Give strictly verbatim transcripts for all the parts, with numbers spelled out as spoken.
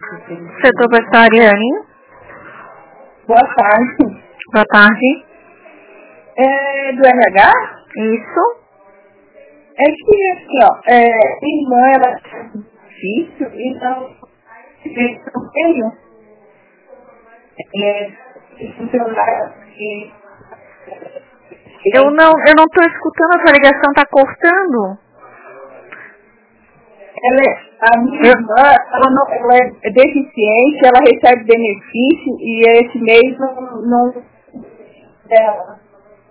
Setor pessoal, Ariane. Boa tarde. Boa tarde. É do R H? Isso. É que, assim, ó, é, minha irmã, ela é difícil e não, não tenho. É, funcionário que... Eu não, eu não tô escutando, a sua ligação tá cortando. Ela é, a minha irmã, ela, não, ela é deficiente, ela recebe benefício e esse mês não, não dela.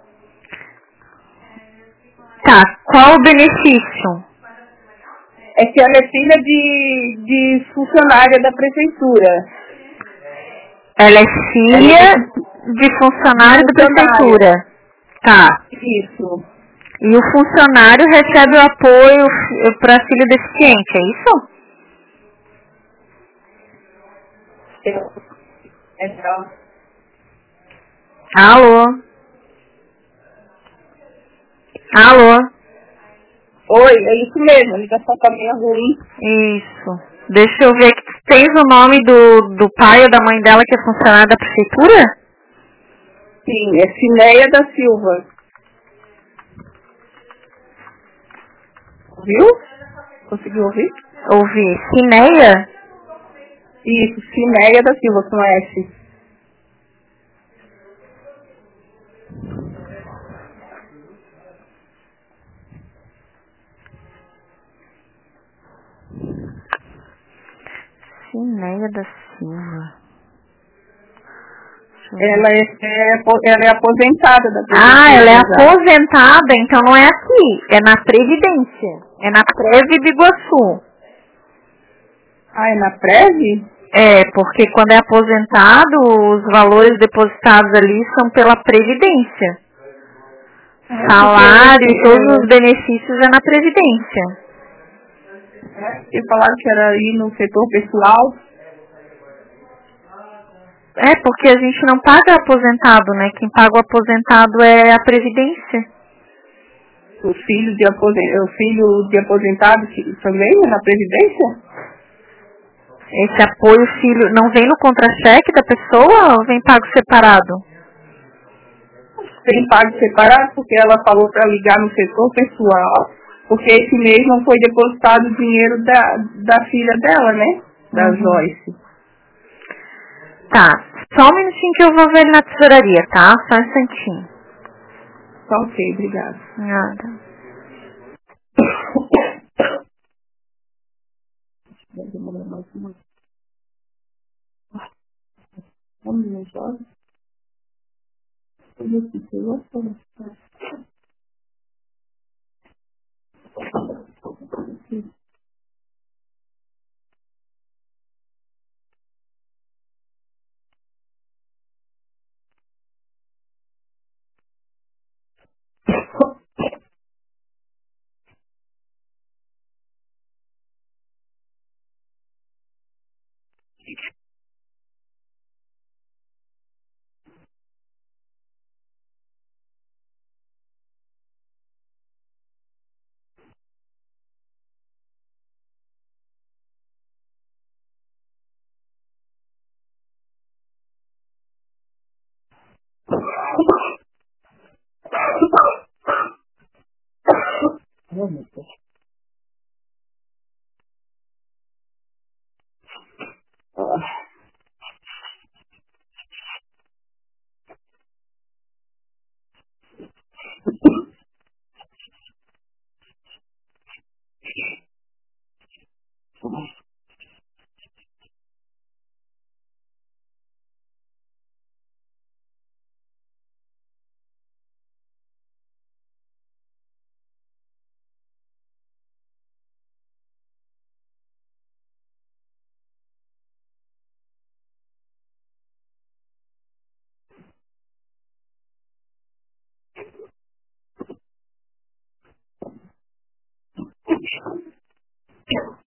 Tá, qual o benefício? É que ela é filha de, de funcionária da prefeitura. Ela é filha Ela é de funcionário da funcionária. prefeitura. Tá. Isso. E o funcionário recebe o apoio para filho deficiente, é isso? Então, Alô? Alô? oi, é isso mesmo, a ligação tá meio ruim. Isso. Deixa eu ver. Tens o nome do, do pai ou da mãe dela que é funcionário da prefeitura? Sim, é Cineia da Silva. Viu? Conseguiu ouvir? Ouvi. Cineia? Isso, Cineia da Silva com S. Cineia da Silva. Ela é, é, ela é aposentada da prefeitura. Ah, ela é já. aposentada, então não é aqui. É na Previdência. É na Previ de Iguaçu. Ah, é na Preve? É, porque quando é aposentado, os valores depositados ali são pela Previdência. É, Salário porque e todos os benefícios é na Previdência. é, eles falaram que era ir no setor pessoal. É, porque a gente não paga aposentado, né? Quem paga o aposentado é a Previdência. O filho de, aposen- o filho de aposentado que também é na Previdência? Esse apoio filho não vem no contra-cheque da pessoa ou vem pago separado? Tem pago separado, porque ela falou para ligar no setor pessoal, porque esse mês não foi depositado o dinheiro da, da filha dela, né? Da Uhum. Joyce. Tá, só um minutinho que eu vou ver ele na tesouraria, tá? Só um instantinho. Tá ok, obrigada. Nada. Vai demorar mais uma. Um minuto, olha. Eu disse que eu gosto. Oh, meu Deus.